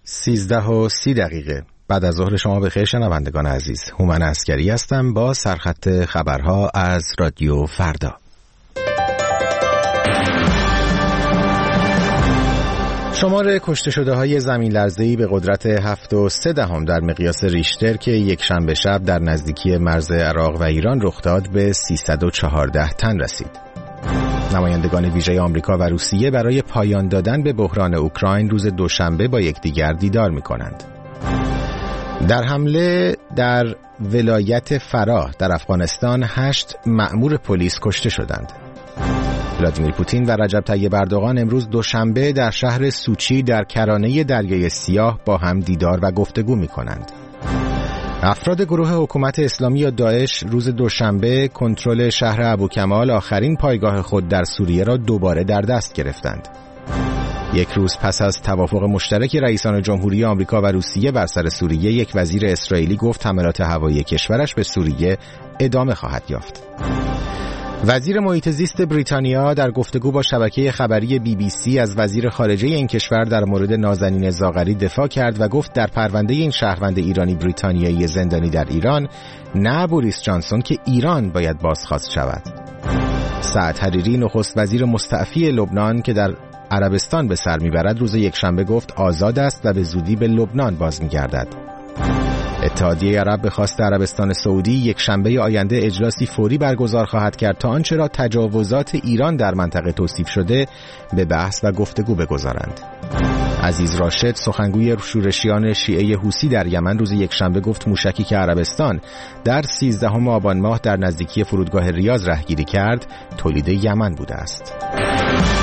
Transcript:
13:30 بعد از ظهر شما بخیر شنوندگان عزیز. هومن عسکری هستم با سرخط خبرها از رادیو فردا. شمار کشته شده های زمین لرزه‌ای به قدرت 7.3 در مقیاس ریشتر که یک شنبه شب در نزدیکی مرز عراق و ایران رخ داد به 314 تن رسید. نمایندگان ویژه آمریکا و روسیه برای پایان دادن به بحران اوکراین روز دوشنبه با یکدیگر دیدار می‌کنند. در حمله در ولایت فراه در افغانستان 8 مأمور پلیس کشته شدند. ولادیمیر پوتین و رجب طیب اردوغان امروز دوشنبه در شهر سوچی در کرانه دریای سیاه با هم دیدار و گفتگو می‌کنند. افراد گروه حکومت اسلامی یا داعش روز دوشنبه کنترل شهر ابوکمال، آخرین پایگاه خود در سوریه را دوباره در دست گرفتند. یک روز پس از توافق مشترک رئیسان جمهوری آمریکا و روسیه بر سر سوریه، یک وزیر اسرائیلی گفت حملات هوایی کشورش به سوریه ادامه خواهد یافت. وزیر محیط زیست بریتانیا در گفتگو با شبکه خبری BBC از وزیر خارجه این کشور در مورد نازنین زاغری دفاع کرد و گفت در پرونده این شهروند ایرانی بریتانیایی زندانی در ایران، نه بوریس جانسون که ایران باید بازخواست شود. سعد حریری نخست وزیر مستعفی لبنان که در عربستان به سر میبرد روز یکشنبه گفت آزاد است و به زودی به لبنان باز میگردد. اتحادیه عرب به خواست عربستان سعودی یک شنبه آینده اجلاسی فوری برگزار خواهد کرد تا آنچه را تجاوزات ایران در منطقه توصیف شده به بحث و گفتگو بگذارند. عزیز راشد سخنگوی شورشیان شیعه حوثی در یمن روز یکشنبه گفت موشکی که عربستان در 13 آبان ماه در نزدیکی فرودگاه ریاض رهگیری کرد تولید یمن بوده است.